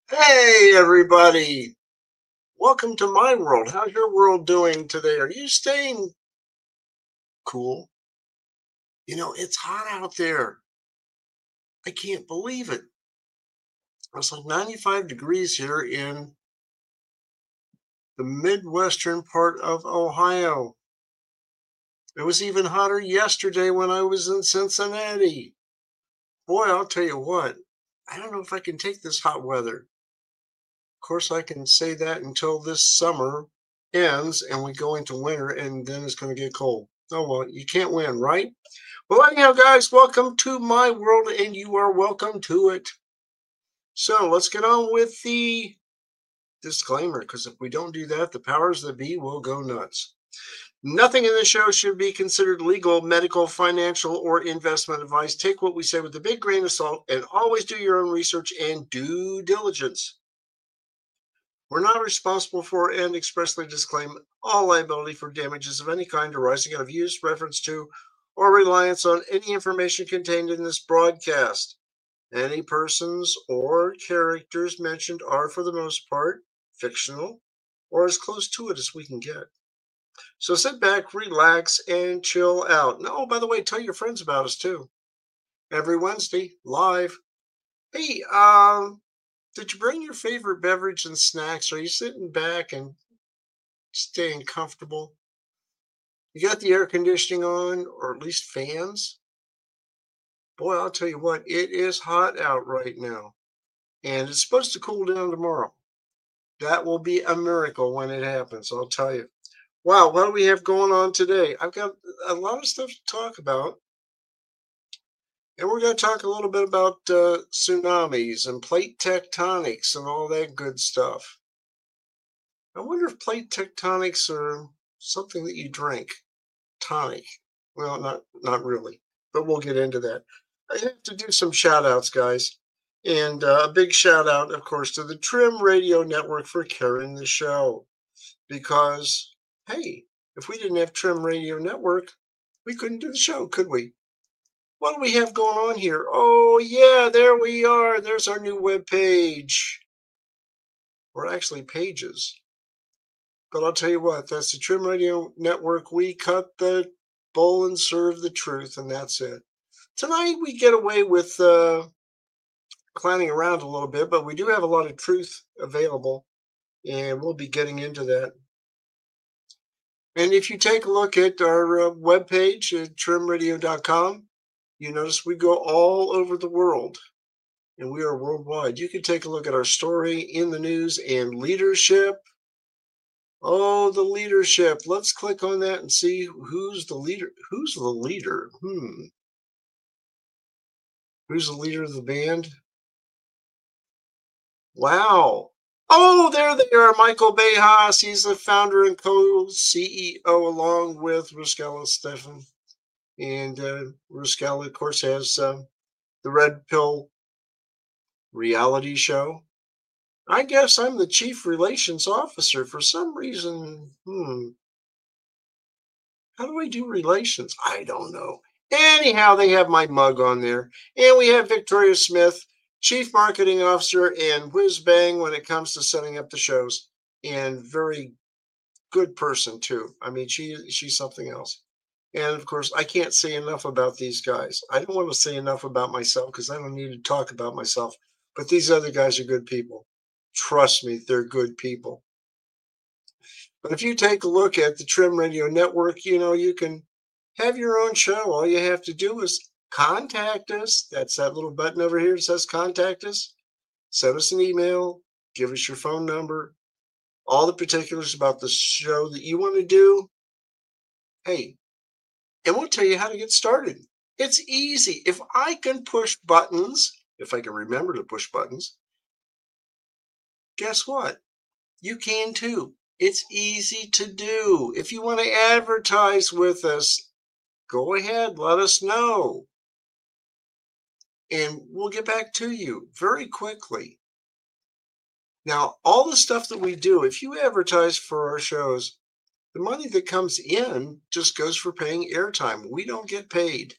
Hey, everybody. Welcome to my world. How's your world doing today? Are you staying cool? It's hot out there. I can't believe it. It's like 95 degrees here in the Midwestern part of Ohio. It was even hotter yesterday when I was in Cincinnati. Boy, I'll tell you what, I don't know if I can take this hot weather. Of course, I can say that until this summer ends and we go into winter, and then it's going to get cold. Oh, well, you can't win, right? Well, anyhow, guys, welcome to my world, and you are welcome to it. So let's get on with the disclaimer, because if we don't do that, the powers that be will go nuts. Nothing in this show should be considered legal, medical, financial, or investment advice. Take what we say with a big grain of salt, and always do your own research and due diligence. We're not responsible for and expressly disclaim all liability for damages of any kind arising out of use, reference to, or reliance on any information contained in this broadcast. Any persons or characters mentioned are, for the most part, fictional or as close to it as we can get. So sit back, relax, and chill out. And oh, by the way, tell your friends about us too. Every Wednesday, live. Hey, did you bring your favorite beverage and snacks? Are you sitting back and staying comfortable? You got the air conditioning on, or at least fans? Boy, I'll tell you what, it is hot out right now, and it's supposed to cool down tomorrow. That will be a miracle when it happens, I'll tell you. Wow, what do we have going on today? I've got a lot of stuff to talk about, and we're going to talk a little bit about tsunamis and plate tectonics and all that good stuff. I wonder if plate tectonics are something that you drink. Tonic. Well, not really, but we'll get into that. I have to do some shout outs, guys. And a big shout out, of course, to the Trim Radio Network for carrying the show. Because, hey, if we didn't have Trim Radio Network, we couldn't do the show, could we? What do we have going on here? Oh, yeah, there we are. There's our new web page. Or actually, pages. But I'll tell you what, that's the Trim Radio Network. We cut the bull and serve the truth, and that's it. Tonight, we get away with clowning around a little bit, but we do have a lot of truth available, and we'll be getting into that. And if you take a look at our webpage at trimradio.com, you notice we go all over the world, and we are worldwide. You can take a look at our story in the news and leadership. Oh, the leadership. Let's click on that and see who's the leader. Who's the leader? Who's the leader of the band? Wow. Oh, there they are. Michael Bejas. He's the founder and co-CEO along with Ruscella Stefan. And Ruscella, of course, has the Red Pill reality show. I guess I'm the chief relations officer for some reason. How do I do relations? I don't know. Anyhow, they have my mug on there. And we have Victoria Smith, Chief Marketing Officer, and whiz bang when it comes to setting up the shows. And very good person, too. I mean, she's something else. And of course, I can't say enough about these guys. I don't want to say enough about myself because I don't need to talk about myself. But these other guys are good people. Trust me, they're good people. But if you take a look at the Trim Radio Network, you can have your own show. All you have to do is contact us. That's that little button over here that says contact us. Send us an email, give us your phone number, all the particulars about the show that you want to do. Hey, and we'll tell you how to get started. It's easy. If I can push buttons, if I can remember to push buttons, guess what? You can too. It's easy to do. If you want to advertise with us, go ahead, let us know. And we'll get back to you very quickly. Now, all the stuff that we do, if you advertise for our shows, the money that comes in just goes for paying airtime. We don't get paid.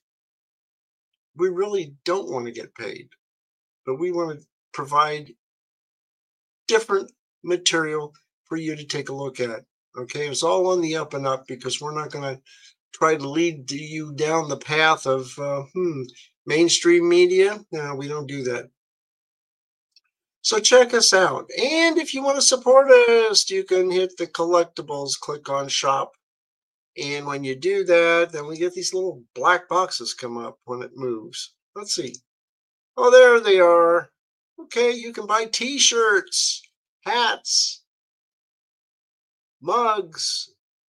We really don't want to get paid, but we want to provide different material for you to take a look at. Okay, it's all on the up and up because we're not going to try to lead you down the path of mainstream media. No, we don't do that. So check us out. And if you want to support us, you can hit the collectibles, click on shop. And when you do that, then we get these little black boxes come up when it moves. Let's see. Oh, there they are. Okay, you can buy t-shirts, hats, mugs,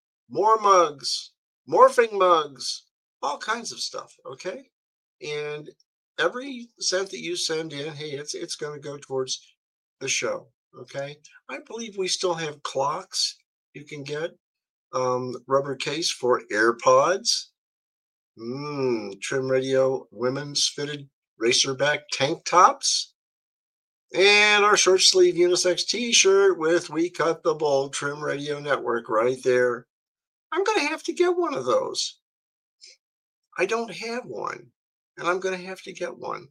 morphing mugs, all kinds of stuff. Okay. And every cent that you send in, hey, it's going to go towards the show. Okay. I believe we still have clocks you can get. Rubber case for AirPods. Trim Radio women's fitted racerback tank tops. And our short sleeve unisex t-shirt with We Cut the Bull Trim Radio Network right there. I'm going to have to get one of those. I don't have one, and I'm going to have to get one.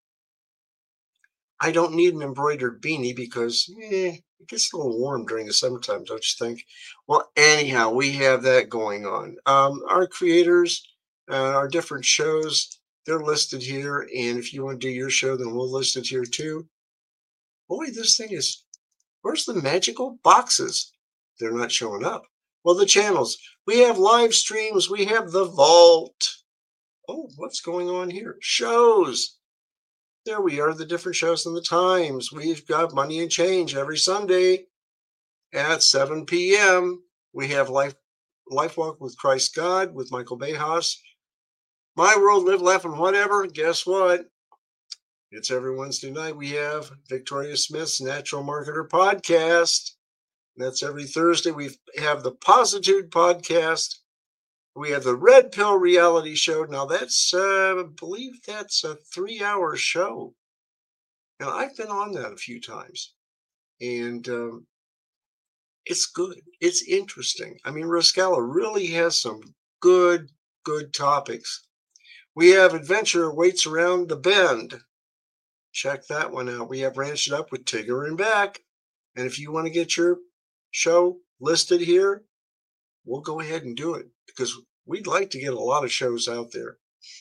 I don't need an embroidered beanie because it gets a little warm during the summertime, don't you think? Well, anyhow, we have that going on. Our creators, our different shows, they're listed here. And if you want to do your show, then we'll list it here too. Boy, this thing is, where's the magical boxes? They're not showing up. Well, the channels. We have live streams. We have the vault. Oh, what's going on here? Shows. There we are, the different shows and the times. We've got Money and Change every Sunday at 7 p.m. We have Life Walk with Christ God with Michael Bejas. My World, Live, Laugh, and Whatever. Guess what? It's every Wednesday night. We have Victoria Smith's Natural Marketer Podcast. That's every Thursday. We have the Positude Podcast. We have the Red Pill Reality Show. Now that's, I believe that's a 3-hour show. Now I've been on that a few times, and it's good. It's interesting. I mean, Rascala really has some good topics. We have Adventure Waits Around the Bend. Check that one out. We have Ranched It Up with Tigger and Beck. And if you want to get your show listed here, we'll go ahead and do it because we'd like to get a lot of shows out there.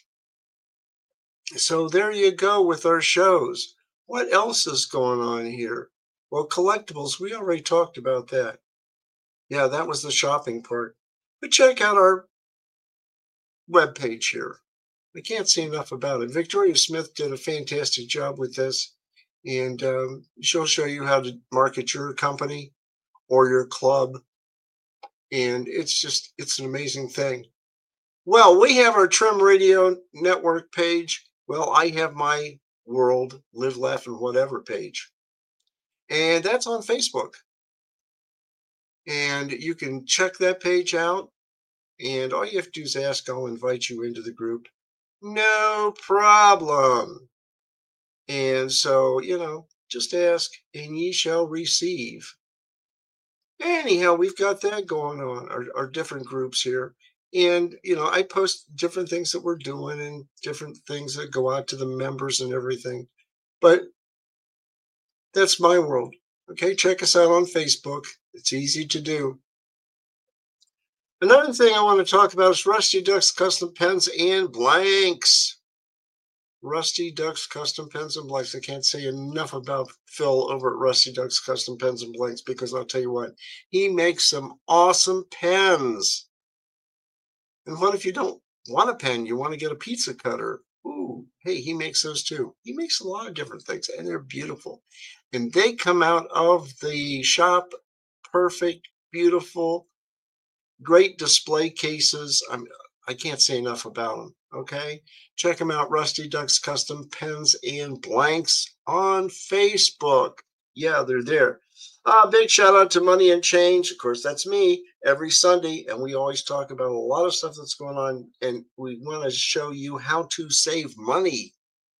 So there you go with our shows. What else is going on here? Well, collectibles, we already talked about that. Yeah, that was the shopping part. But check out our webpage here. I can't say enough about it. Victoria Smith did a fantastic job with this, and she'll show you how to market your company or your club. And it's an amazing thing. Well, we have our Trim Radio Network page. Well, I have my World, Live, Laugh, and Whatever page. And that's on Facebook. And you can check that page out. And all you have to do is ask, I'll invite you into the group. No problem. And so, just ask and ye shall receive. Anyhow, we've got that going on, our different groups here. And, I post different things that we're doing and different things that go out to the members and everything. But that's my world. Okay, check us out on Facebook. It's easy to do. Another thing I want to talk about is Rusty Duck's Custom Pens and Blanks. Rusty Duck's Custom Pens and Blanks. I can't say enough about Phil over at Rusty Duck's Custom Pens and Blanks because I'll tell you what, he makes some awesome pens. And what if you don't want a pen? You want to get a pizza cutter? Ooh, hey, he makes those too. He makes a lot of different things, and they're beautiful. And they come out of the shop perfect, beautiful, great display cases. I can't say enough about them. Okay, check them out. Rusty Duck's Custom Pens and Blanks on Facebook. Yeah, they're there. Big shout out to Money and Change. Of course, that's me every Sunday, and we always talk about a lot of stuff that's going on, and we want to show you how to save money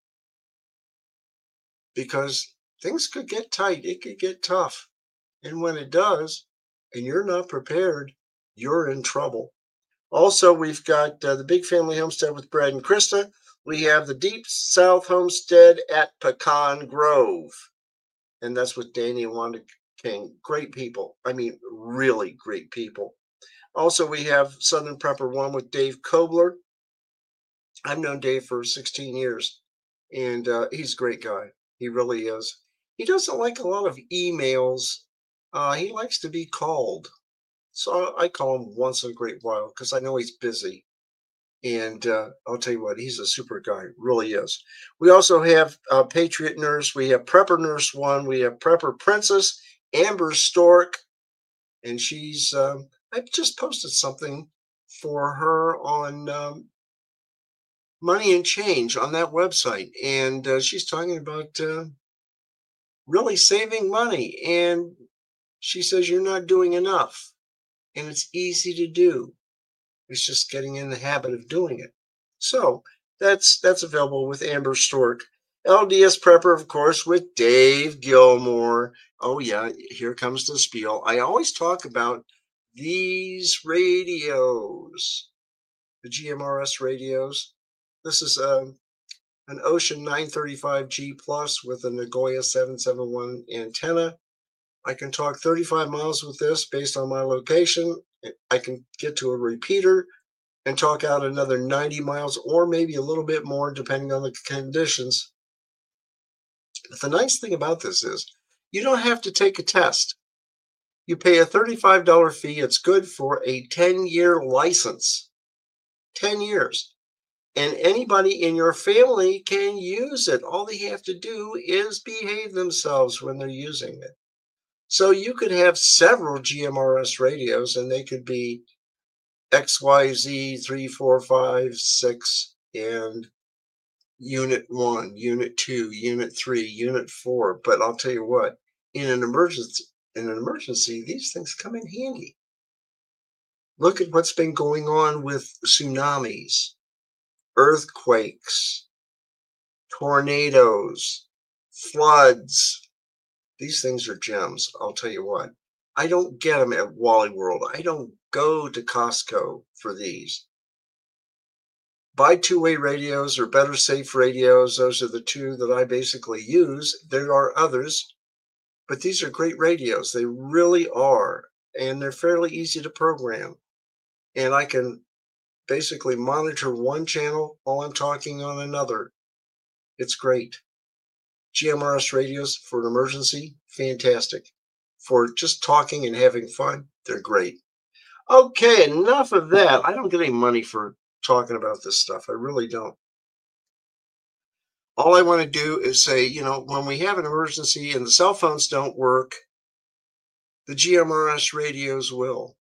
because things could get tight. It could get tough, and when it does, and you're not prepared, you're in trouble. Also, we've got the Big Family Homestead with Brad and Krista. We have the Deep South Homestead at Pecan Grove. and that's with Danny and Wanda King. Great people. I mean, really great people. Also, we have Southern Prepper One with Dave Kobler. I've known Dave for 16 years, and he's a great guy. He really is. He doesn't like a lot of emails. He likes to be called. So I call him once in a great while because I know he's busy. And I'll tell you what, he's a super guy, really is. We also have Patriot Nurse. We have Prepper Nurse One. We have Prepper Princess, Amber Stork. And she's, I just posted something for her on Money and Change on that website. And she's talking about really saving money. And she says, you're not doing enough. And it's easy to do. It's just getting in the habit of doing it. So that's available with Amber Stork. LDS Prepper, of course, with Dave Gilmore. Oh yeah, here comes the spiel. I always talk about these radios, the GMRS radios. This is an Ocean 935G Plus with a Nagoya 771 antenna. I can talk 35 miles with this based on my location. I can get to a repeater and talk out another 90 miles or maybe a little bit more depending on the conditions. But the nice thing about this is you don't have to take a test. You pay a $35 fee. It's good for a 10-year license. 10 years. And anybody in your family can use it. All they have to do is behave themselves when they're using it. So you could have several GMRS radios and they could be XYZ 3, 4, 5, 6, and Unit 1, Unit 2, Unit 3, Unit 4. But I'll tell you what, in an emergency, these things come in handy. Look at what's been going on with tsunamis, earthquakes, tornadoes, floods. These things are gems. I'll tell you what. I don't get them at Wally World. I don't go to Costco for these. Buy two-way radios or Better Safe radios. Those are the two that I basically use. There are others, but these are great radios. They really are, and they're fairly easy to program. And I can basically monitor one channel while I'm talking on another. It's great. GMRS radios for an emergency, fantastic. For just talking and having fun, they're great. Okay, enough of that. I don't get any money for talking about this stuff. I really don't. All I want to do is say, when we have an emergency and the cell phones don't work, the GMRS radios will.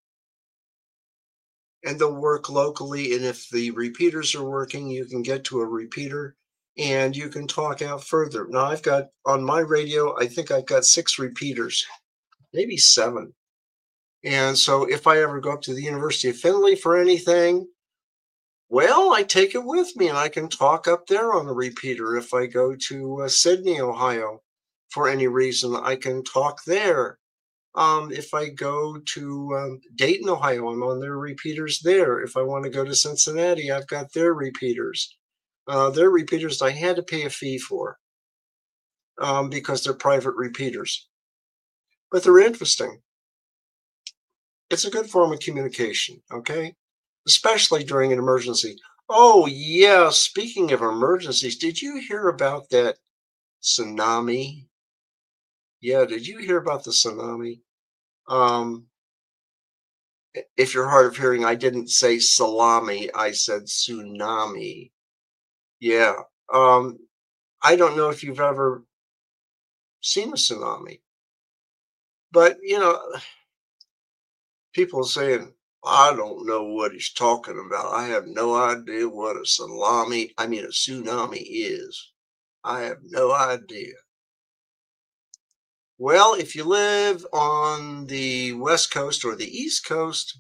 And they'll work locally. And if the repeaters are working, you can get to a repeater and you can talk out further. Now, I've got on my radio, I think I've got 6 repeaters, maybe 7. And so if I ever go up to the University of Findlay for anything, well, I take it with me and I can talk up there on the repeater. If I go to Sydney, Ohio, for any reason, I can talk there. If I go to Dayton, Ohio, I'm on their repeaters there. If I want to go to Cincinnati, I've got their repeaters. Their repeaters I had to pay a fee for because they're private repeaters. But they're interesting. It's a good form of communication, okay? Especially during an emergency. Oh, yeah, speaking of emergencies, did you hear about that tsunami? Yeah, did you hear about the tsunami? If you're hard of hearing, I didn't say salami, I said tsunami. Yeah. I don't know if you've ever seen a tsunami, but people are saying, I don't know what he's talking about. I have no idea what a a tsunami is. I have no idea. Well, if you live on the West Coast or the East Coast,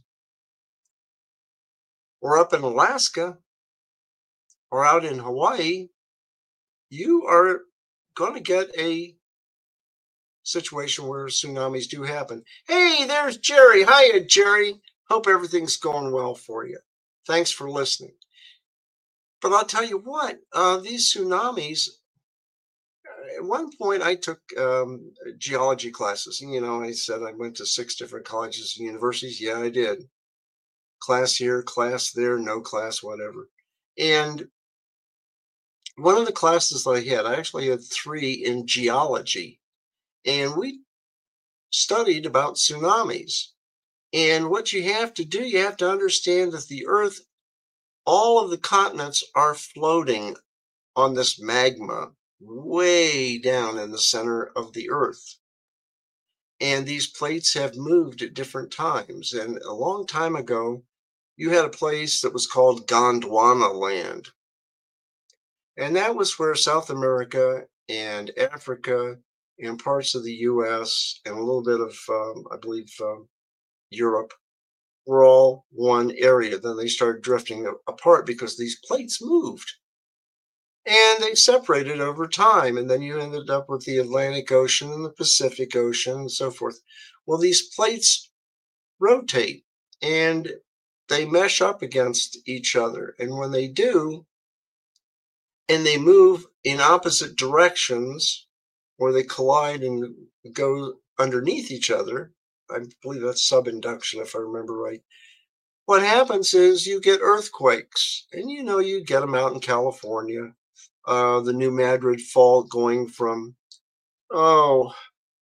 or up in Alaska, or out in Hawaii, you are going to get a situation where tsunamis do happen. Hey, there's Jerry. Hiya, Jerry. Hope everything's going well for you. Thanks for listening. But I'll tell you what, these tsunamis, at one point I took geology classes. And, I said I went to six different colleges and universities. Yeah, I did. Class here, class there, no class, whatever. And one of the classes that I actually had three in geology, and we studied about tsunamis. And what you have to do, you have to understand that the Earth, all of the continents are floating on this magma way down in the center of the Earth. And these plates have moved at different times. And a long time ago, you had a place that was called Gondwana land. And that was where South America and Africa and parts of the US and a little bit of, I believe, Europe were all one area. Then they started drifting apart because these plates moved and they separated over time. And then you ended up with the Atlantic Ocean and the Pacific Ocean and so forth. Well, these plates rotate and they mesh up against each other. And when they do, and they move in opposite directions, or they collide and go underneath each other, I believe that's subinduction, if I remember right. What happens is you get earthquakes, and you get them out in California. The New Madrid Fault going from, oh,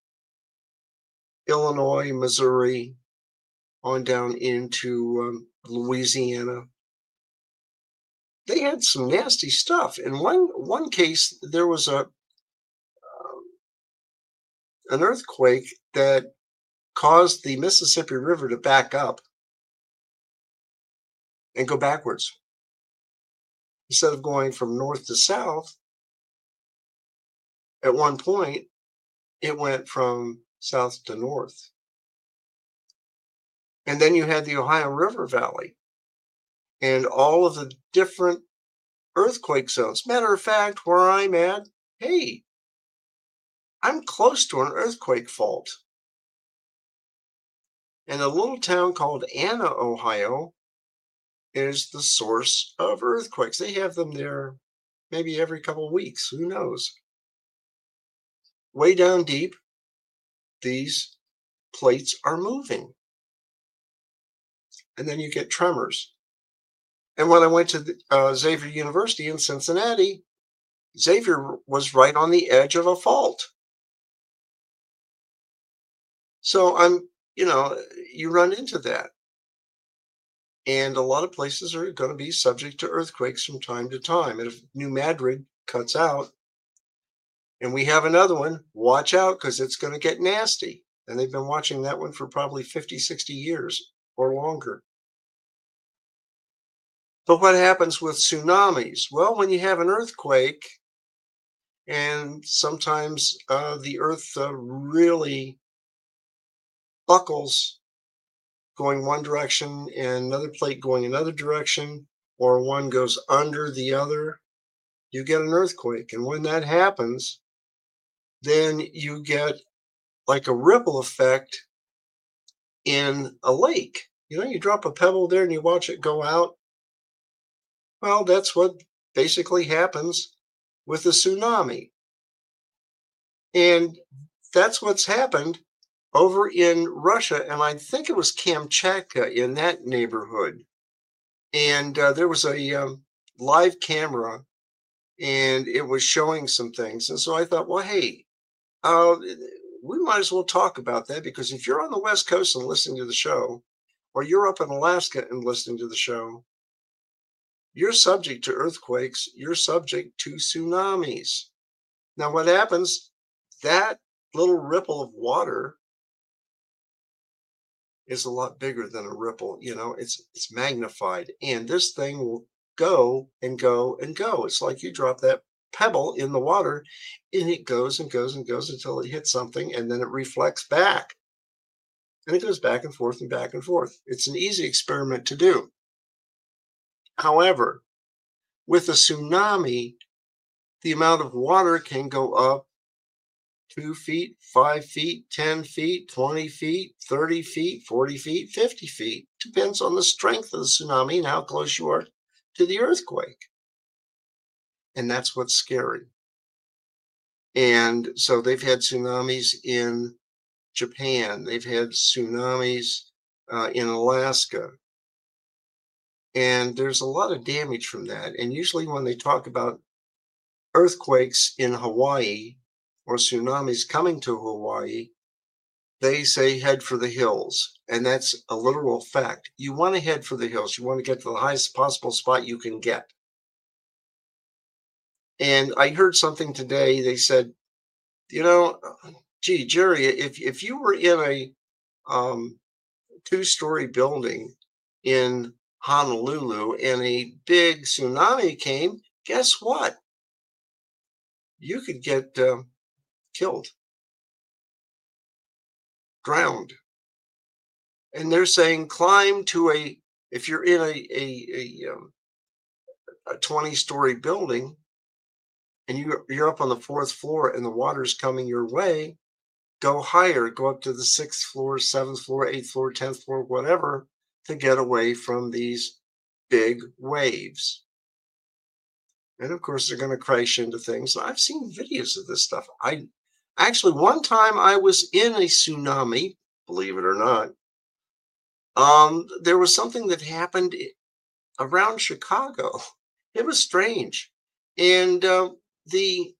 Illinois, Missouri, on down into Louisiana. They had some nasty stuff. In one case, there was an earthquake that caused the Mississippi River to back up and go backwards. Instead of going from north to south, at one point, it went from south to north. And then you had the Ohio River Valley and all of the different earthquake zones. Matter of fact, where I'm at, hey, I'm close to an earthquake fault. And a little town called Anna, Ohio, is the source of earthquakes. They have them there maybe every couple of weeks. Who knows? Way down deep, these plates are moving. And then you get tremors. And when I went to Xavier University in Cincinnati, Xavier was right on the edge of a fault. So you run into that. And a lot of places are going to be subject to earthquakes from time to time. And if New Madrid cuts out and we have another one, watch out because it's going to get nasty. And they've been watching that one for probably 50, 60 years or longer. But what happens with tsunamis? Well, when you have an earthquake, and sometimes the earth really buckles going one direction and another plate going another direction, or one goes under the other, you get an earthquake. And when that happens, then you get like a ripple effect in a lake. You drop a pebble there and you watch it go out. Well, that's what basically happens with a tsunami. And that's what's happened over in Russia. And I think it was Kamchatka in that neighborhood. And there was a live camera and it was showing some things. And so I thought, well, hey, we might as well talk about that because if you're on the West Coast and listening to the show, or you're up in Alaska and listening to the show, you're subject to earthquakes, you're subject to tsunamis. Now, what happens? That little ripple of water is a lot bigger than a ripple. It's magnified, and this thing will go and go and go. It's like you drop that pebble in the water, and it goes and goes and goes until it hits something, and then it reflects back, and it goes back and forth and back and forth. It's an easy experiment to do. However, with a tsunami, the amount of water can go up 2 feet, 5 feet, 10 feet, 20 feet, 30 feet, 40 feet, 50 feet. Depends on the strength of the tsunami and how close you are to the earthquake. And that's what's scary. And so they've had tsunamis in Japan. They've had tsunamis in Alaska. And there's a lot of damage from that. And usually when they talk about earthquakes in Hawaii or tsunamis coming to Hawaii, they say head for the hills. And that's a literal fact. You want to head for the hills. You want to get to the highest possible spot you can get. And I heard something today. They said, gee, Jerry, if you were in a 2-story building in Honolulu and a big tsunami came, guess what? You could get killed, drowned. And they're saying climb to if you're in a 20-story building and you're up on the 4th floor and the water's coming your way, go higher, go up to the 6th floor, 7th floor, 8th floor, 10th floor, whatever, to get away from these big waves. And of course, they're going to crash into things. I've seen videos of this stuff. Actually, one time I was in a tsunami, believe it or not. There was something that happened around Chicago. It was strange. And the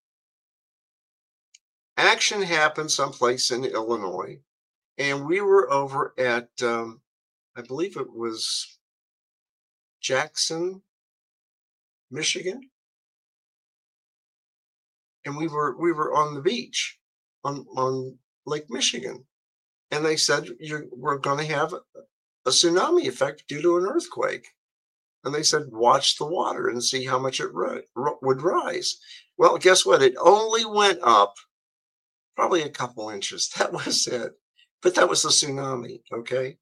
action happened someplace in Illinois. And we were over at, I believe it was Jackson, Michigan. And we were on the beach on Lake Michigan. And they said, we're going to have a tsunami effect due to an earthquake. And they said, watch the water and see how much it would rise. Well, guess what? It only went up probably a couple inches. That was it. But that was the tsunami, okay?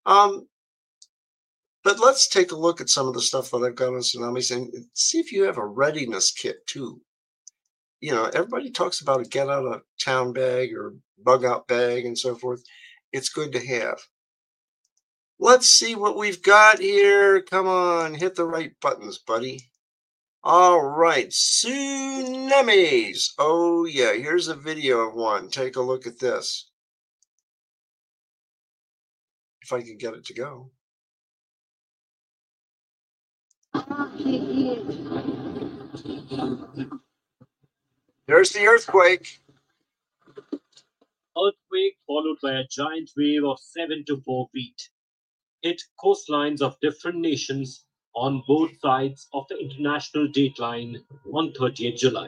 But let's take a look at some of the stuff that I've got on tsunamis and see if you have a readiness kit too. Everybody talks about a get out of town bag or bug out bag and so forth. It's good to have. Let's see what we've got here. Come on, hit the right buttons, buddy. All right, tsunamis. Oh yeah, here's a video of one. Take a look at this. If I can get it to go. There's the earthquake. Earthquake followed by a giant wave of 7 to 4 feet hit coastlines of different nations on both sides of the international dateline on 30th July.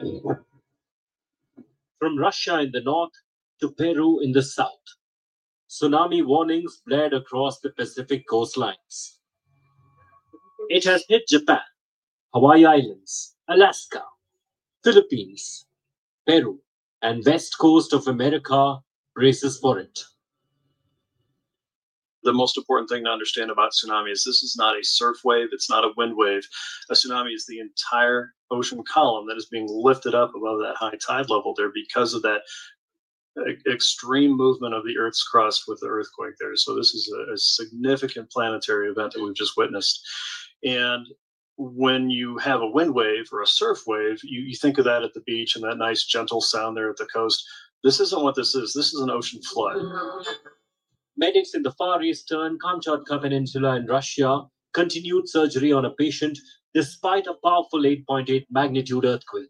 From Russia in the north to Peru in the south, tsunami warnings blared across the Pacific coastlines. It has hit Japan, Hawaii Islands, Alaska, Philippines, Peru, and west coast of America braces for it. The most important thing to understand about tsunami is this is not a surf wave. It's not a wind wave. A tsunami is the entire ocean column that is being lifted up above that high tide level there because of that extreme movement of the Earth's crust with the earthquake there. So this is a significant planetary event that we've just witnessed. And when you have a wind wave or a surf wave, you think of that at the beach and that nice gentle sound there at the coast. This isn't what this is. This is an ocean flood. Medics in the far eastern Kamchatka Peninsula in Russia continued surgery on a patient despite a powerful 8.8 magnitude earthquake.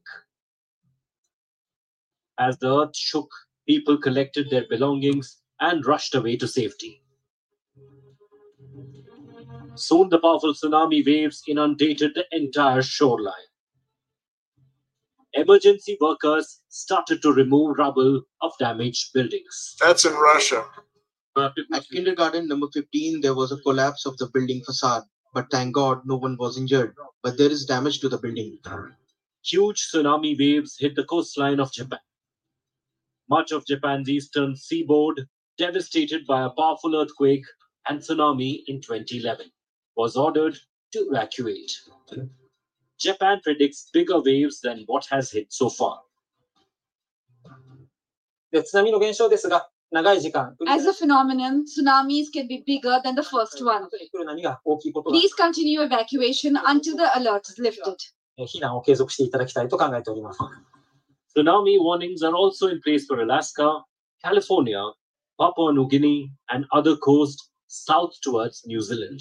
As the earth shook, people collected their belongings and rushed away to safety. Soon the powerful tsunami waves inundated the entire shoreline. Emergency workers started to remove rubble of damaged buildings. That's in Russia. At kindergarten number 15, there was a collapse of the building facade, but thank God no one was injured. But there is damage to the building. Huge tsunami waves hit the coastline of Japan. Much of Japan's eastern seaboard, devastated by a powerful earthquake and tsunami in 2011, was ordered to evacuate. Japan predicts bigger waves than what has hit so far. As a phenomenon, tsunamis can be bigger than the first one. Please continue evacuation until the alert is lifted. Tsunami warnings are also in place for Alaska, California, Papua New Guinea, and other coasts south towards New Zealand.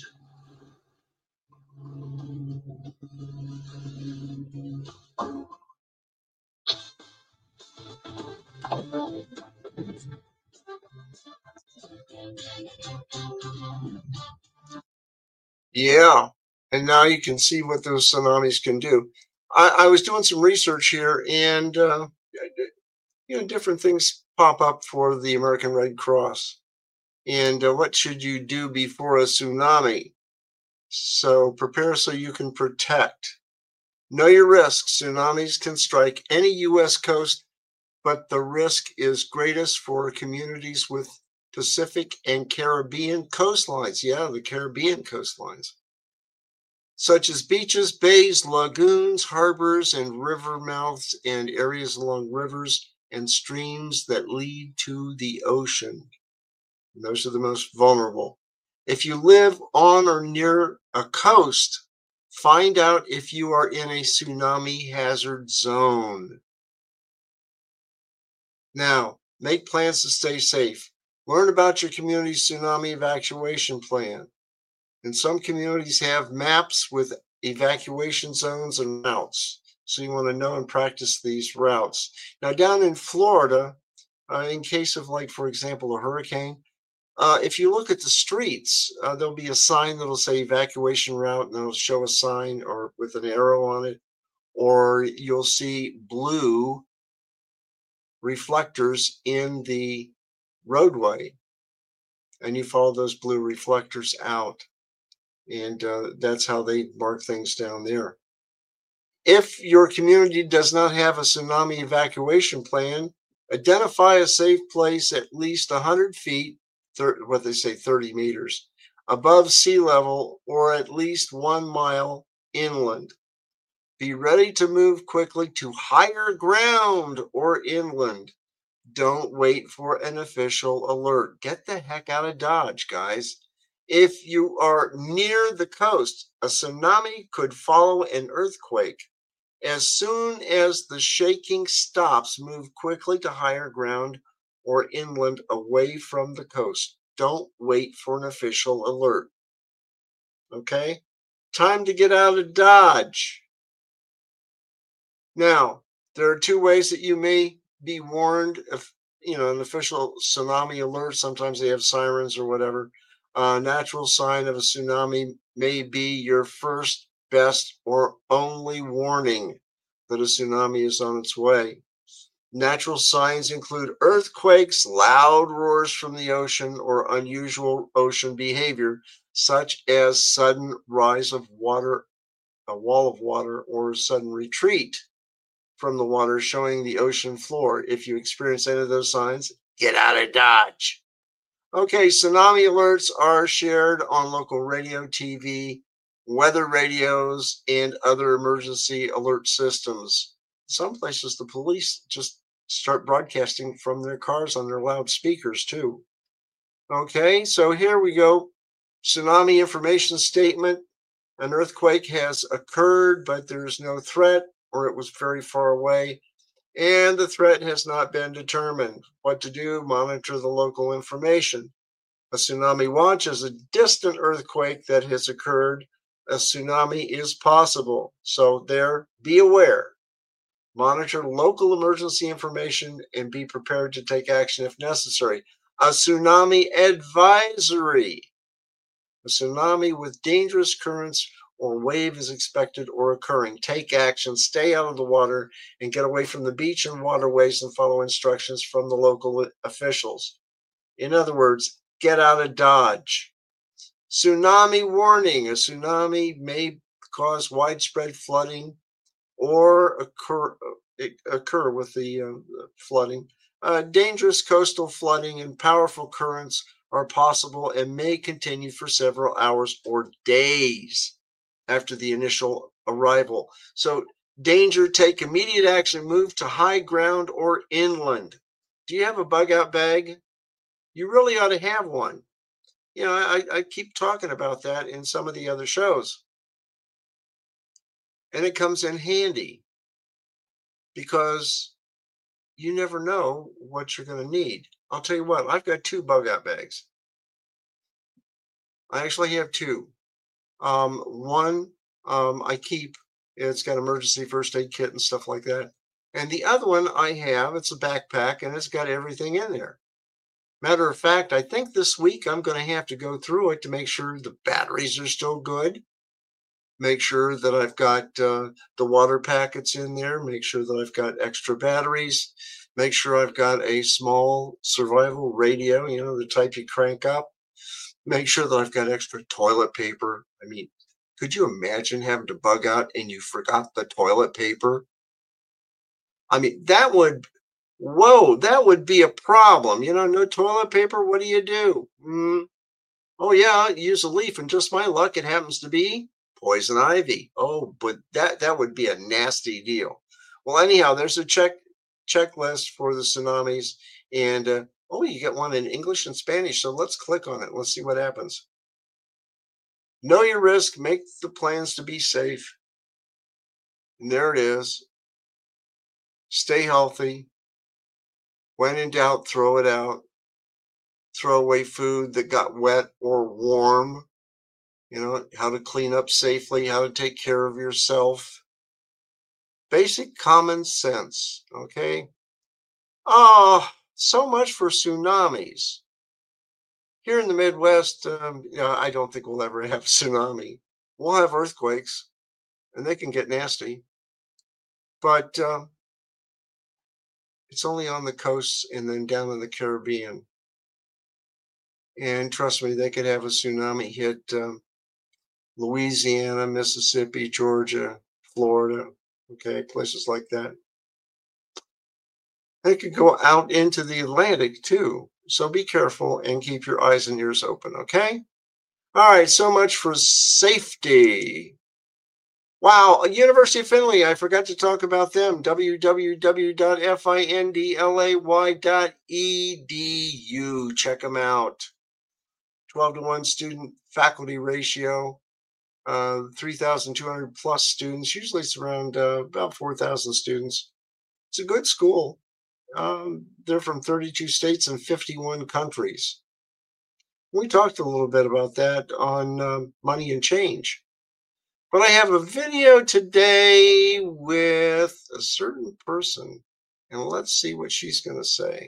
Yeah, and now you can see what those tsunamis can do. I was doing some research here, and different things pop up for the American Red Cross. And what should you do before a tsunami? So prepare so you can protect. Know your risks. Tsunamis can strike any U.S. coast, but the risk is greatest for communities with Pacific and Caribbean coastlines. Yeah, the Caribbean coastlines, such as beaches, bays, lagoons, harbors, and river mouths, and areas along rivers and streams that lead to the ocean. And those are the most vulnerable. If you live on or near a coast, find out if you are in a tsunami hazard zone. Now, make plans to stay safe. Learn about your community's tsunami evacuation plan. And some communities have maps with evacuation zones and routes. So you want to know and practice these routes. Now, down in Florida, in case of, like, for example, a hurricane, if you look at the streets, there'll be a sign that'll say evacuation route, and it'll show a sign or with an arrow on it, or you'll see blue reflectors in the roadway, and you follow those blue reflectors out, and that's how they mark things down there. If your community does not have a tsunami evacuation plan, identify a safe place at least 100 feet, what they say 30 meters, above sea level, or at least 1 mile inland. Be ready to move quickly to higher ground or inland. Don't wait for an official alert. Get the heck out of Dodge, guys. If you are near the coast, a tsunami could follow an earthquake. As soon as the shaking stops, move quickly to higher ground or inland away from the coast. Don't wait for an official alert. Okay? Time to get out of Dodge. Now, there are two ways that you may be warned if, an official tsunami alert. Sometimes they have sirens or whatever. Natural sign of a tsunami may be your first, best, or only warning that a tsunami is on its way. Natural signs include earthquakes, loud roars from the ocean, or unusual ocean behavior, such as sudden rise of water, a wall of water, or sudden retreat from the water showing the ocean floor. If you experience any of those signs, get out of Dodge. Okay, tsunami alerts are shared on local radio, TV, weather radios, and other emergency alert systems. Some places, the police just start broadcasting from their cars on their loudspeakers, too. Okay, so here we go. Tsunami information statement. An earthquake has occurred, but there's no threat, or it was very far away, and the threat has not been determined. What to do? Monitor the local information. A tsunami watch is a distant earthquake that has occurred. A tsunami is possible. So be aware. Monitor local emergency information and be prepared to take action if necessary. A tsunami advisory. A tsunami with dangerous currents or wave is expected or occurring. Take action, stay out of the water, and get away from the beach and waterways and follow instructions from the local officials. In other words, get out of Dodge. Tsunami warning. A tsunami may cause widespread flooding or occur with the flooding. Dangerous coastal flooding and powerful currents are possible and may continue for several hours or days after the initial arrival. So danger, take immediate action, move to high ground or inland. Do you have a bug out bag? You really ought to have one. I keep talking about that in some of the other shows. And it comes in handy because you never know what you're going to need. I'll tell you what, I've got 2 bug out bags. I actually have 2. One I keep, it's got emergency first aid kit and stuff like that. And the other one I have, it's a backpack and it's got everything in there. Matter of fact, I think this week I'm going to have to go through it to make sure the batteries are still good. Make sure that I've got the water packets in there. Make sure that I've got extra batteries. Make sure I've got a small survival radio, you know, the type you crank up. Make sure that I've got extra toilet paper. I mean, could you imagine having to bug out and you forgot the toilet paper? I mean, that would be a problem. You know, no toilet paper, what do you do? Oh, yeah, use a leaf, and just my luck, it happens to be poison ivy. Oh, but that would be a nasty deal. Well, anyhow, there's a checklist for the tsunamis, and oh, you get one in English and Spanish, so let's click on it. Let's see what happens. Know your risk, make the plans to be safe. And there it is. Stay healthy. When in doubt, throw it out. Throw away food that got wet or warm. You know, how to clean up safely, how to take care of yourself. Basic common sense, okay? So much for tsunamis. Here in the Midwest, I don't think we'll ever have a tsunami. We'll have earthquakes, and they can get nasty. But it's only on the coasts and then down in the Caribbean. And trust me, they could have a tsunami hit Louisiana, Mississippi, Georgia, Florida, okay, places like that. They could go out into the Atlantic too. So be careful and keep your eyes and ears open, okay? All right, so much for safety. Wow, University of Findlay, I forgot to talk about them. www.findlay.edu. Check them out. 12-to-1 student faculty ratio. 3,200 plus students. Usually it's around about 4,000 students. It's a good school. They're from 32 states and 51 countries. We talked a little bit about that on Money and Change. But I have a video today with a certain person, and let's see what she's going to say.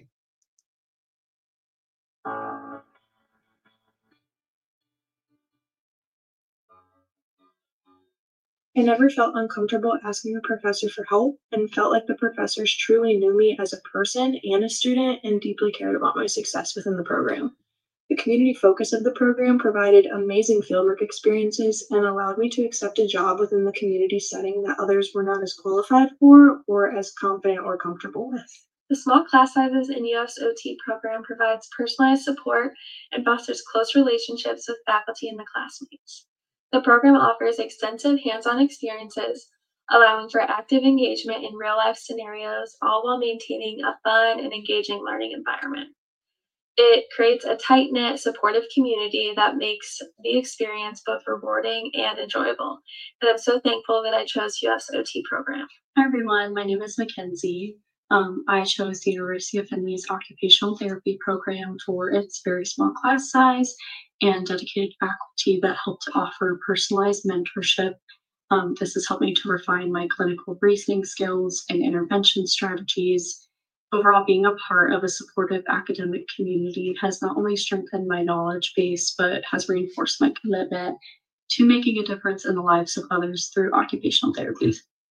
I never felt uncomfortable asking a professor for help and felt like the professors truly knew me as a person and a student and deeply cared about my success within the program. The community focus of the program provided amazing fieldwork experiences and allowed me to accept a job within the community setting that others were not as qualified for or as confident or comfortable with. The small class sizes in UF's OT program provides personalized support and fosters close relationships with faculty and the classmates. The program offers extensive hands-on experiences, allowing for active engagement in real-life scenarios, all while maintaining a fun and engaging learning environment. It creates a tight-knit, supportive community that makes the experience both rewarding and enjoyable. And I'm so thankful that I chose UF's OT program. Hi everyone, my name is Mackenzie. I chose the University of Findlay's occupational therapy program for its very small class size and dedicated faculty that help to offer personalized mentorship. This has helped me to refine my clinical reasoning skills and intervention strategies. Overall, being a part of a supportive academic community has not only strengthened my knowledge base, but has reinforced my commitment to making a difference in the lives of others through occupational therapy.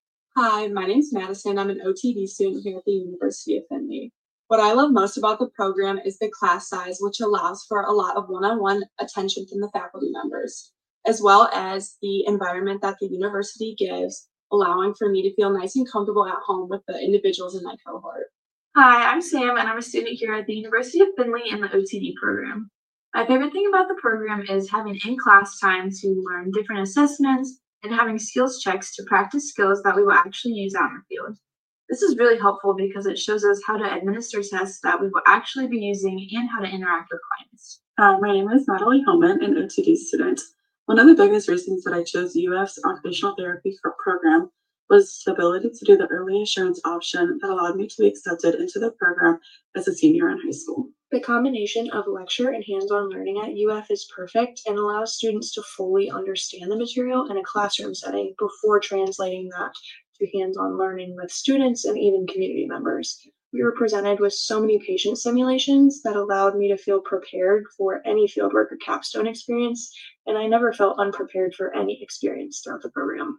Hi, my name is Madison. I'm an OTD student here at the University of Findlay. What I love most about the program is the class size, which allows for a lot of one-on-one attention from the faculty members, as well as the environment that the university gives, allowing for me to feel nice and comfortable at home with the individuals in my cohort. Hi, I'm Sam, and I'm a student here at the University of Findlay in the OTD program. My favorite thing about the program is having in-class time to learn different assessments and having skills checks to practice skills that we will actually use out in the field. This is really helpful because it shows us how to administer tests that we will actually be using and how to interact with clients. My name is Natalie Hellman, an OTD student. One of the biggest reasons that I chose UF's occupational therapy program was the ability to do the early assurance option that allowed me to be accepted into the program as a senior in high school. The combination of lecture and hands-on learning at UF is perfect and allows students to fully understand the material in a classroom setting before translating that to hands-on learning with students and even community members. We were presented with so many patient simulations that allowed me to feel prepared for any fieldwork or capstone experience, and I never felt unprepared for any experience throughout the program.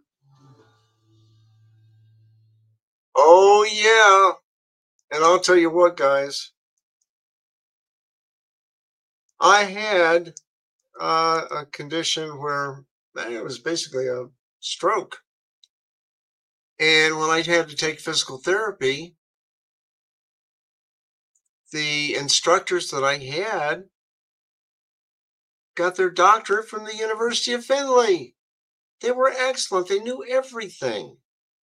Oh, yeah. And I'll tell you what, guys. I had a condition where it was basically a stroke. And when I had to take physical therapy, the instructors that I had got their doctorate from the University of Findlay. They were excellent. They knew everything.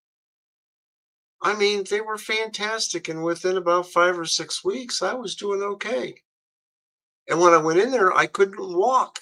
I mean, they were fantastic. And within about 5 or 6 weeks, I was doing okay. And when I went in there, I couldn't walk.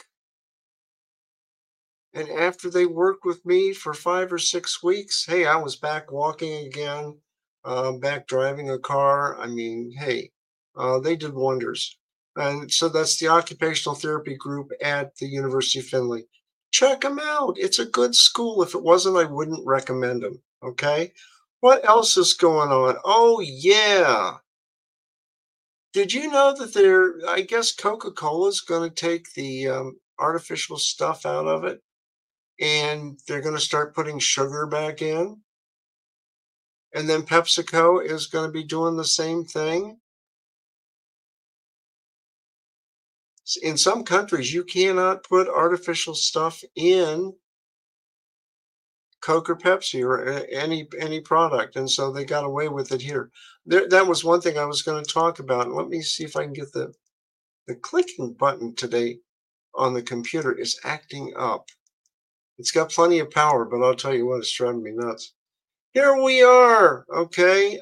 And after they worked with me for 5 or 6 weeks, hey, I was back walking again, back driving a car. I mean, hey, they did wonders. And so that's the occupational therapy group at the University of Findlay. Check them out. It's a good school. If it wasn't, I wouldn't recommend them. Okay. What else is going on? Oh, yeah. Did you know that I guess Coca-Cola is going to take the artificial stuff out of it, and they're going to start putting sugar back in? And then PepsiCo is going to be doing the same thing. In some countries, you cannot put artificial stuff in Coke or Pepsi or any product, and so they got away with it here. That was one thing I was going to talk about. Let me see if I can get the clicking button today on the computer is acting up. It's got plenty of power, but I'll tell you what, it's driving me nuts. Here we are. Okay.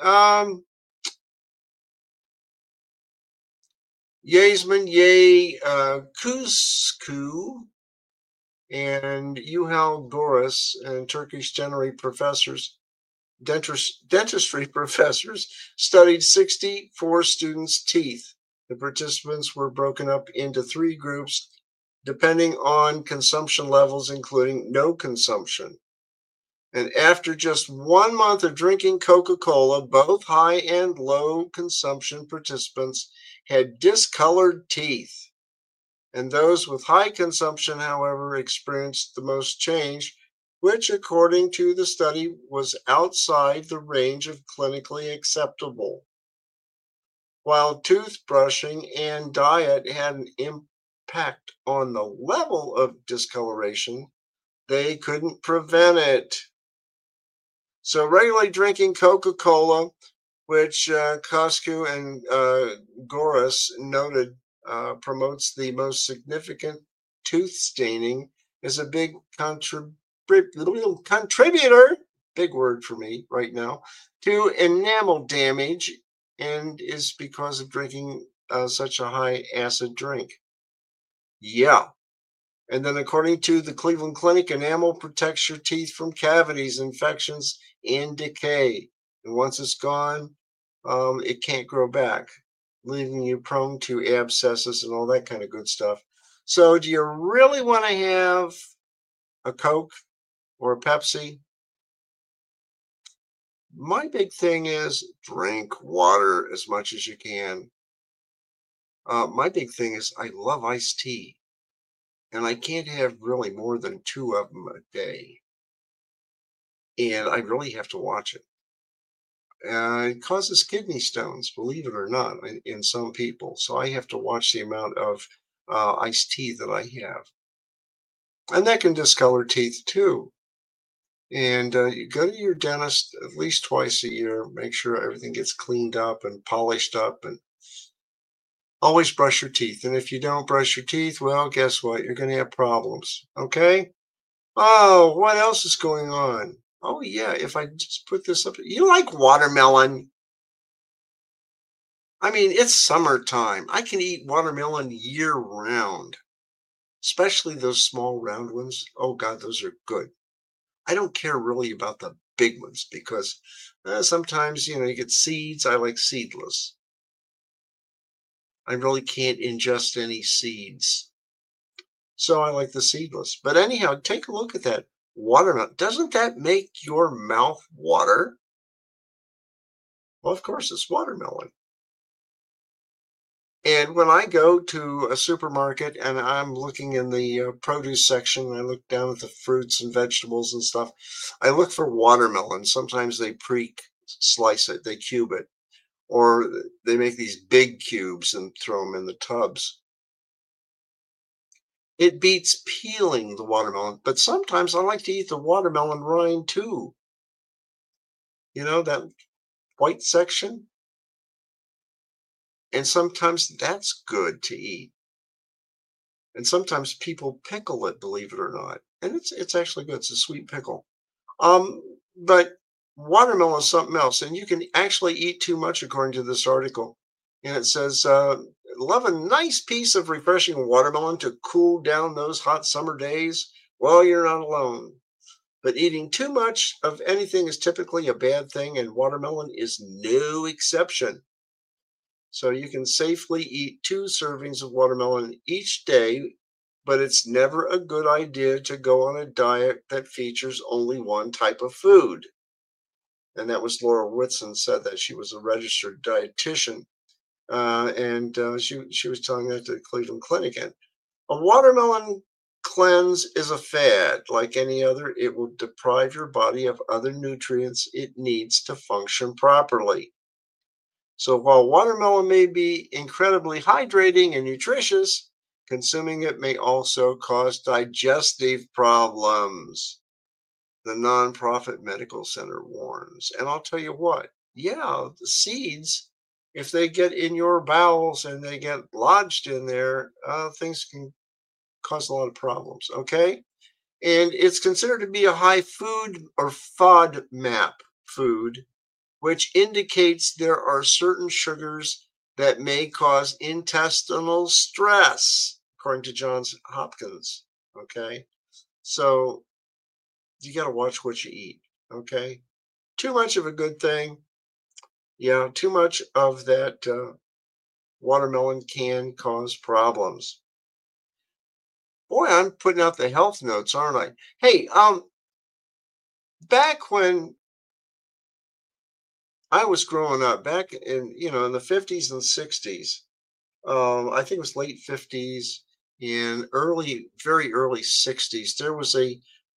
Yasmin Ye Kuzku and Yuhal Goris and Turkish dentistry professors studied 64 students' teeth. The participants were broken up into 3 groups depending on consumption levels, including no consumption. And after just 1 month of drinking Coca-Cola, both high and low consumption participants had discolored teeth. And those with high consumption, however, experienced the most change, which, according to the study, was outside the range of clinically acceptable. While toothbrushing and diet had an impact on the level of discoloration, they couldn't prevent it. So regularly drinking Coca-Cola, which Kosku and Goris noted promotes the most significant tooth staining, is a big contributor, big word for me right now, to enamel damage, and is because of drinking such a high acid drink. Yeah. And then according to the Cleveland Clinic, enamel protects your teeth from cavities, infections, and decay. And once it's gone, it can't grow back, leaving you prone to abscesses and all that kind of good stuff. So do you really want to have a Coke or a Pepsi? My big thing is drink water as much as you can. My big thing is I love iced tea, and I can't have really more than 2 of them a day. And I really have to watch it. It causes kidney stones, believe it or not, in some people. So I have to watch the amount of iced tea that I have. And that can discolor teeth too. And you go to your dentist at least twice a year. Make sure everything gets cleaned up and polished up, and always brush your teeth. And if you don't brush your teeth, well, guess what? You're going to have problems. Okay? Oh, what else is going on? Oh, yeah, if I just put this up. You like watermelon? I mean, it's summertime. I can eat watermelon year round, especially those small round ones. Oh, God, those are good. I don't care really about the big ones because sometimes, you get seeds. I like seedless. I really can't ingest any seeds. So I like the seedless. But anyhow, take a look at that watermelon. Doesn't that make your mouth water? Well, of course, it's watermelon. And when I go to a supermarket and I'm looking in the produce section, I look down at the fruits and vegetables and stuff. I look for watermelon. Sometimes they pre-slice it, they cube it, or they make these big cubes and throw them in the tubs. It beats peeling the watermelon, but sometimes I like to eat the watermelon rind too. That white section. And sometimes that's good to eat. And sometimes people pickle it, believe it or not. And it's actually good. It's a sweet pickle. But watermelon is something else. And you can actually eat too much, according to this article. And it says, love a nice piece of refreshing watermelon to cool down those hot summer days. Well, you're not alone. But eating too much of anything is typically a bad thing, and watermelon is no exception. So you can safely eat 2 servings of watermelon each day, but it's never a good idea to go on a diet that features only one type of food. And that was Laura Whitson said that. She was a registered dietitian. And she was telling that to the Cleveland Clinic. And a watermelon cleanse is a fad. Like any other, it will deprive your body of other nutrients it needs to function properly. So while watermelon may be incredibly hydrating and nutritious, consuming it may also cause digestive problems. The Nonprofit Medical Center warns. And I'll tell you what, the seeds, if they get in your bowels and they get lodged in there, things can cause a lot of problems, okay? And it's considered to be a high food or FODMAP food, which indicates there are certain sugars that may cause intestinal stress, according to Johns Hopkins, okay? So you got to watch what you eat, okay? Too much of a good thing. Yeah, too much of that watermelon can cause problems. Boy, I'm putting out the health notes, aren't I? Hey, back when I was growing up, back in the 50s and 60s, I think it was late 50s and very early 60s, there was a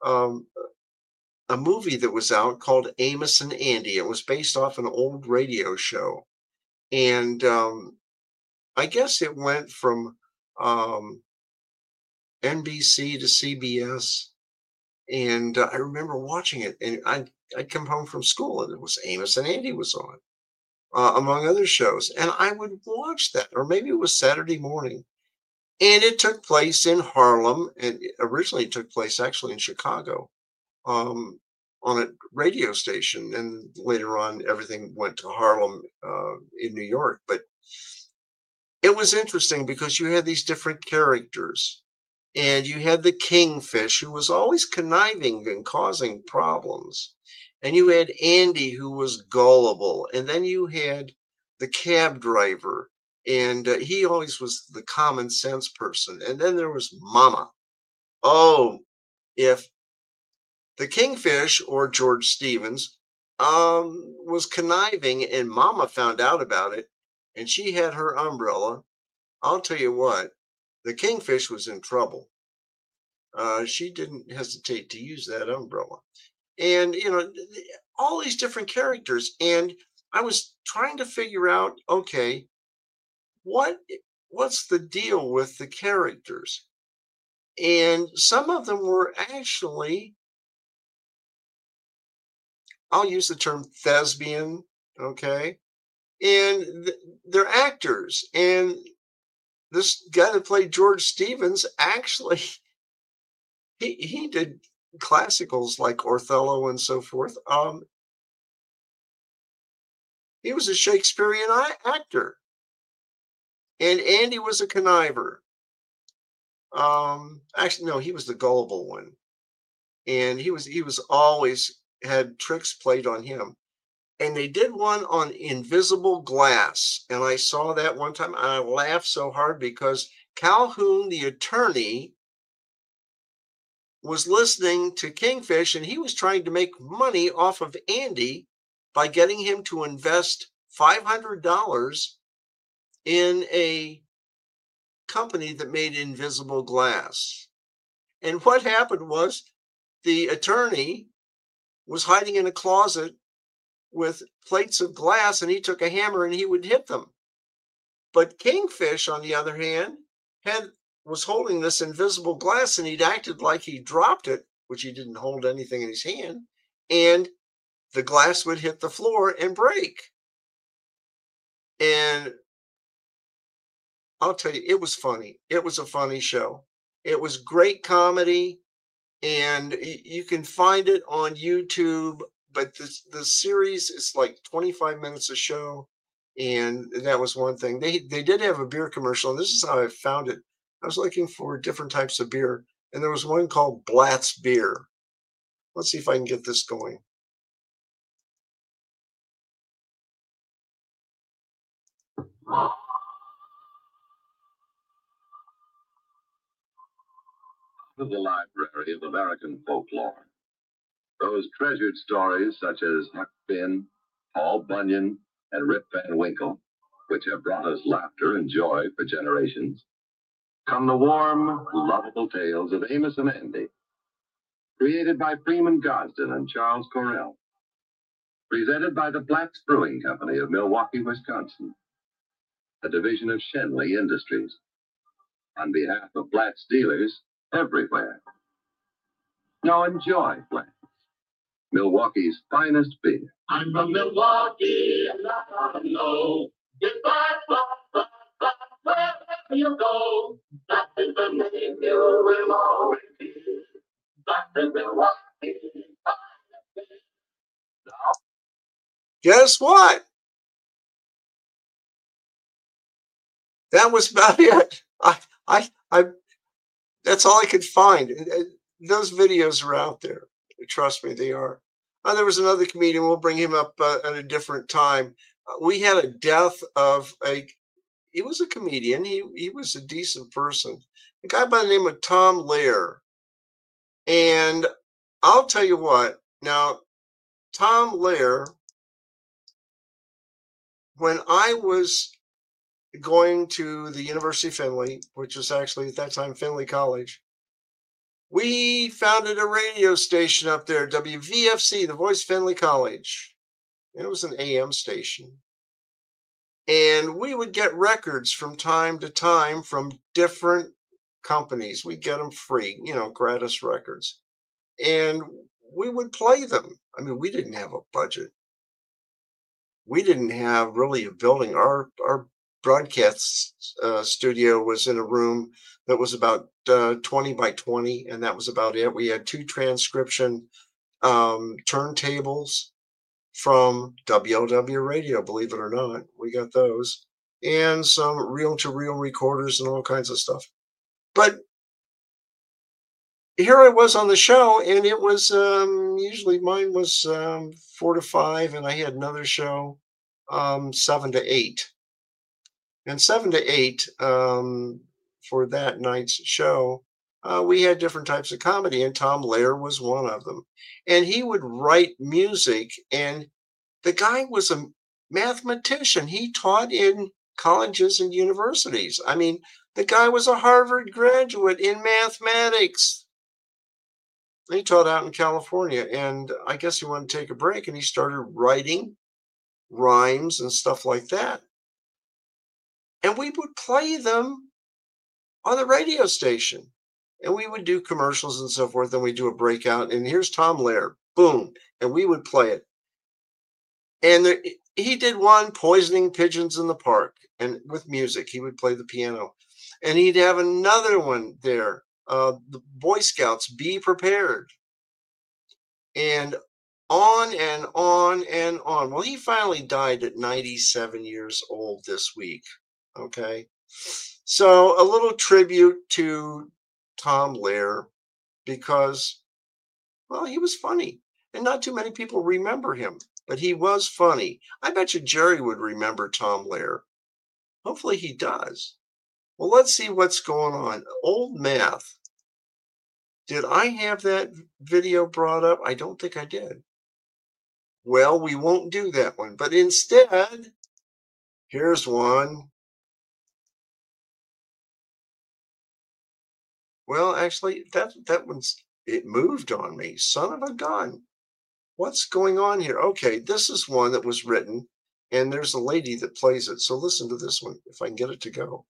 movie that was out called Amos and Andy. It was based off an old radio show. And I guess it went from NBC to CBS. And I remember watching it, and I'd come home from school and it was Amos and Andy was on, among other shows. And I would watch that, or maybe it was Saturday morning. And it took place in Harlem, and it originally took place actually in Chicago, on a radio station. And later on, everything went to Harlem in New York. But it was interesting because you had these different characters. And you had the Kingfish, who was always conniving and causing problems. And you had Andy, who was gullible. And then you had the cab driver. And he always was the common sense person. And then there was Mama. Oh, if the Kingfish, or George Stevens, was conniving and Mama found out about it, and she had her umbrella, I'll tell you what, the Kingfish was in trouble. She didn't hesitate to use that umbrella. And, all these different characters. And I was trying to figure out, okay, what's the deal with the characters? And some of them were actually, I'll use the term thespian, okay? And they're actors. And this guy that played George Stevens actually, he did classicals like Othello and so forth. He was a Shakespearean actor. And Andy was a conniver. Actually, no, he was the gullible one. And he was always had tricks played on him. And they did one on invisible glass. And I saw that one time and I laughed so hard because Calhoun, the attorney, was listening to Kingfish and he was trying to make money off of Andy by getting him to invest $500 in a company that made invisible glass. And what happened was the attorney was hiding in a closet with plates of glass and he took a hammer and he would hit them. But Kingfish, on the other hand, was holding this invisible glass and he'd acted like he dropped it, which he didn't hold anything in his hand, and the glass would hit the floor and break. And I'll tell you, it was funny. It was a funny show. It was great comedy, and you can find it on YouTube. But the series is like 25 minutes a show, and that was one thing. They did have a beer commercial, and this is how I found it. I was looking for different types of beer, and there was one called Blatz Beer. Let's see if I can get this going. To the library of American folklore. Those treasured stories such as Huck Finn, Paul Bunyan, and Rip Van Winkle, which have brought us laughter and joy for generations, come the warm, lovable tales of Amos and Andy, created by Freeman Gosden and Charles Correll, presented by the Blatz Brewing Company of Milwaukee, Wisconsin, a division of Schenley Industries, on behalf of Blatz dealers everywhere. Now enjoy Blatz, Milwaukee's finest beer. I'm from Milwaukee, and I know. Get Blatz, wherever you go. That is the name you will always be. Blatz in Milwaukee. Guess what? That was about it. I that's all I could find. Those videos are out there. Trust me, they are. There was another comedian. We'll bring him up at a different time. We had a death of he was a comedian. He was a decent person. A guy by the name of Tom Lehrer. And I'll tell you what. Now, Tom Lehrer, when I was going to the University of Findlay, which was actually at that time Findlay College, we founded a radio station up there, WVFC, the Voice Findlay College. And it was an AM station. And we would get records from time to time from different companies. We'd get them free, gratis records. And we would play them. I mean, we didn't have a budget. We didn't have really a building. Our broadcast studio was in a room that was about 20 by 20, and that was about it. We had 2 transcription turntables from WLW Radio, believe it or not. We got those, and some reel-to-reel recorders and all kinds of stuff. But here I was on the show, and it was usually mine was 4 to 5, and I had another show 7 to 8. And 7 to 8 for that night's show, we had different types of comedy, and Tom Lehrer was one of them. And he would write music, and the guy was a mathematician. He taught in colleges and universities. I mean, the guy was a Harvard graduate in mathematics. He taught out in California, and I guess he wanted to take a break, and he started writing rhymes and stuff like that. And we would play them on the radio station. And we would do commercials and so forth. Then we'd do a breakout. And here's Tom Lehrer. Boom. And we would play it. And he did one, Poisoning Pigeons in the Park. And with music, he would play the piano. And he'd have another one there. The Boy Scouts, Be Prepared. And on and on and on. Well, he finally died at 97 years old this week. Okay, so a little tribute to Tom Lehrer because, well, he was funny. And not too many people remember him, but he was funny. I bet you Jerry would remember Tom Lehrer. Hopefully he does. Well, let's see what's going on. Old Math. Did I have that video brought up? I don't think I did. Well, we won't do that one, but instead, here's one. Well, actually, that one's, it moved on me. Son of a gun. What's going on here? Okay, this is one that was written, and there's a lady that plays it. So listen to this one, if I can get it to go.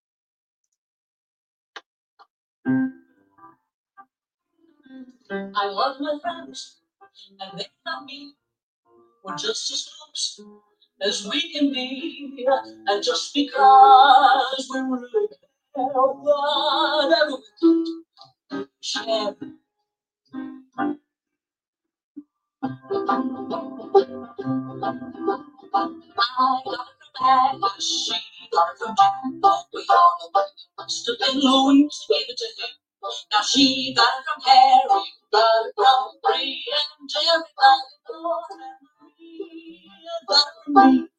I love my friends, and they love me. We're just as close as we can be, and just because we really care, whatever we do, share. I got it from Agnes, she got it from Jim, but we all know it must have been Louise who gave it to him. Now she got it from Harry, got it from Bree, and everybody knows that Maria got it from me.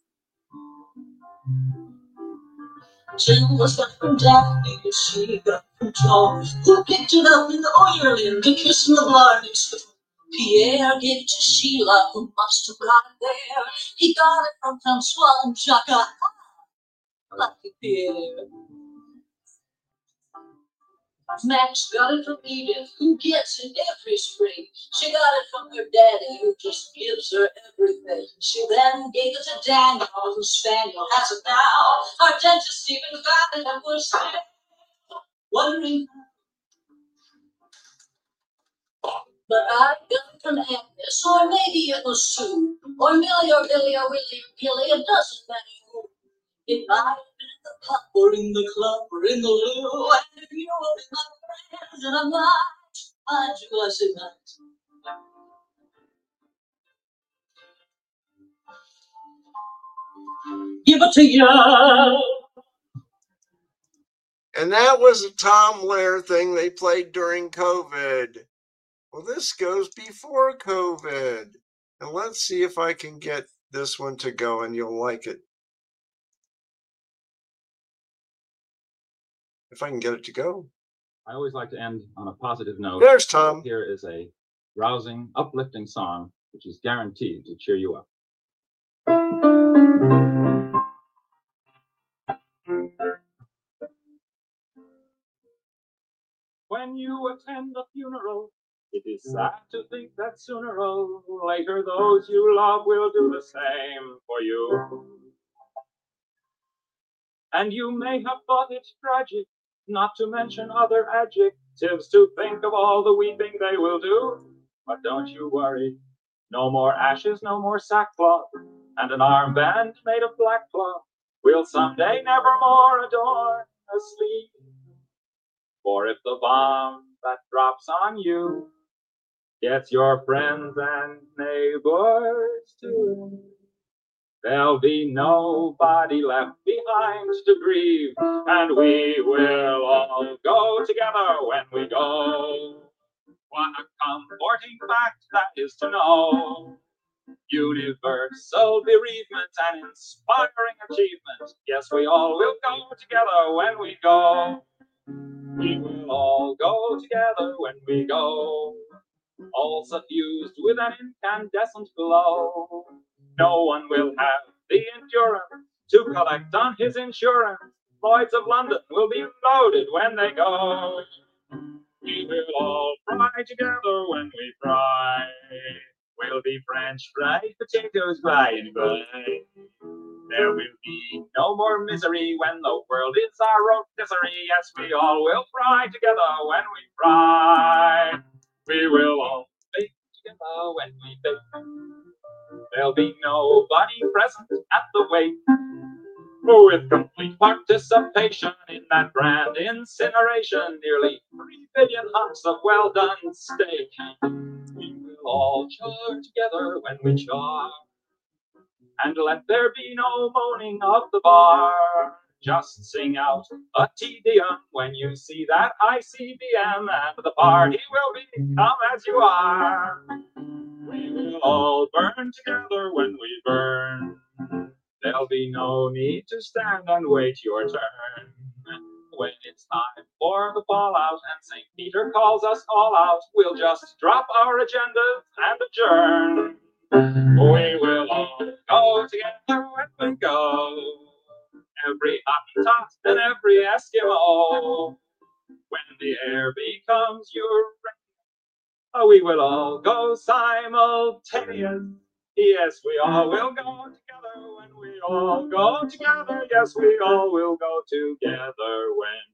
Jim was got it from Daphne, she got it from Tom, who picked it up in the Ireland, the kiss in the blarney store. Pierre gave it to Sheila, who must have got it there. He got it from Francois and Jacques. Lucky Pierre. Max got it from Edith, who gets it every spring. She got it from her daddy, who just gives her everything. She then gave it to Daniel, whose spaniel has it now. Our dentist even got it, and we're still wondering. But I got it from Agnes, or maybe it was Sue, or Millie, or Billy, or Willie, or Gilly, it doesn't matter who. It might have been in the pub, or in the club, or in the loo, and if you were in my friends, and I'm not, I'd you blessed night. Give it to you. And that was a Tom Lehrer thing they played during COVID. Well, this goes before COVID. And let's see if I can get this one to go and you'll like it. If I can get it to go. I always like to end on a positive note. There's Tom. Here is a rousing, uplifting song, which is guaranteed to cheer you up. When you attend a funeral, it is sad to think that sooner or later those you love will do the same for you. And you may have thought it tragic, not to mention other adjectives, to think of all the weeping they will do. But don't you worry, no more ashes, no more sackcloth, and an armband made of black cloth will someday never more adorn a sleeve. For if the bomb that drops on you gets your friends and neighbors too, there'll be nobody left behind to grieve, and we will all go together when we go. What a comforting fact that is to know. Universal bereavement and inspiring achievement. Yes, we all will go together when we go. We will all go together when we go. All suffused with an incandescent glow. No one will have the endurance to collect on his insurance. Lloyds of London will be loaded when they go. We will all fry together when we fry. We'll be French fried potatoes by and by. There will be no more misery when the world is our rotisserie. Yes, we all will fry together when we fry. We will all bake together when we bake. There'll be nobody present at the wake. With complete participation in that grand incineration, nearly 3 billion hunks of well-done steak. We will all char together when we char, and let there be no moaning of the bar. Just sing out a Te Deum when you see that ICBM, and the party will be come as you are. We will all burn together when we burn. There'll be no need to stand and wait your turn. When it's time for the fallout and St. Peter calls us all out, we'll just drop our agendas and adjourn. We will all go together when we go. Every Hottentot and every Eskimo. When the air becomes uranium, we will all go simultaneous. Yes, we all will go together when we all go together. Yes, we all will go together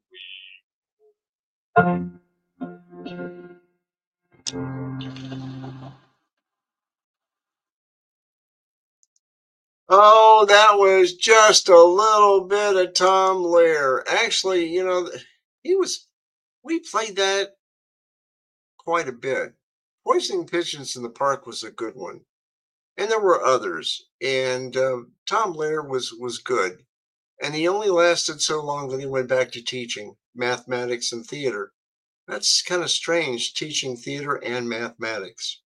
when we. Oh, that was just a little bit of Tom Lehrer. Actually, you know, we played that quite a bit. Poisoning Pigeons in the Park was a good one. And there were others. And Tom Lehrer was good. And he only lasted so long that he went back to teaching mathematics and theater. That's kind of strange, teaching theater and mathematics.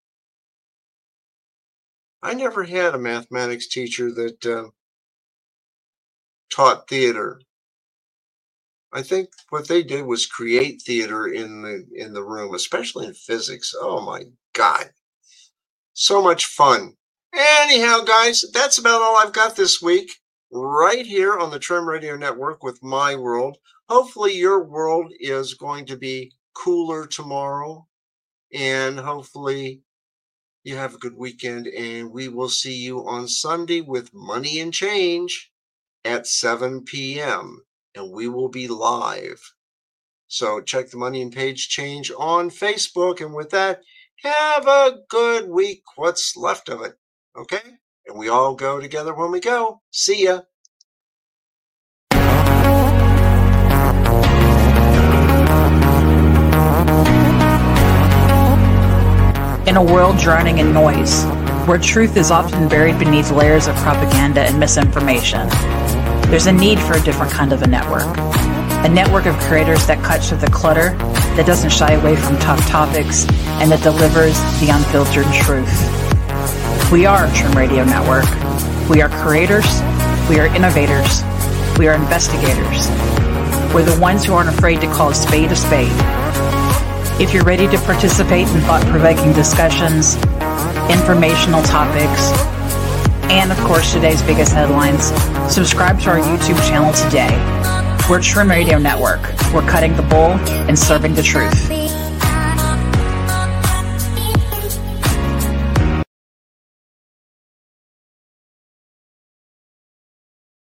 I never had a mathematics teacher that taught theater. I think what they did was create theater in the room, especially in physics. Oh my God. So much fun. Anyhow, guys, that's about all I've got this week, right here on the Trim Radio Network with My World. Hopefully your world is going to be cooler tomorrow, and hopefully you have a good weekend, and we will see you on Sunday with Money and Change at 7 p.m., and we will be live. So check the Money and Page Change on Facebook, and with that, have a good week, what's left of it. Okay? And we all go together when we go. See ya. In a world drowning in noise, where truth is often buried beneath layers of propaganda and misinformation, there's a need for a different kind of a network of creators that cuts through the clutter, that doesn't shy away from tough topics, and that delivers the unfiltered truth. We are Trim Radio Network. We are creators, we are innovators, we are investigators. We're the ones who aren't afraid to call a spade a spade. If you're ready to participate in thought-provoking discussions, informational topics, and of course today's biggest headlines, subscribe to our YouTube channel today. We're Trim Radio Network. We're cutting the bull and serving the truth.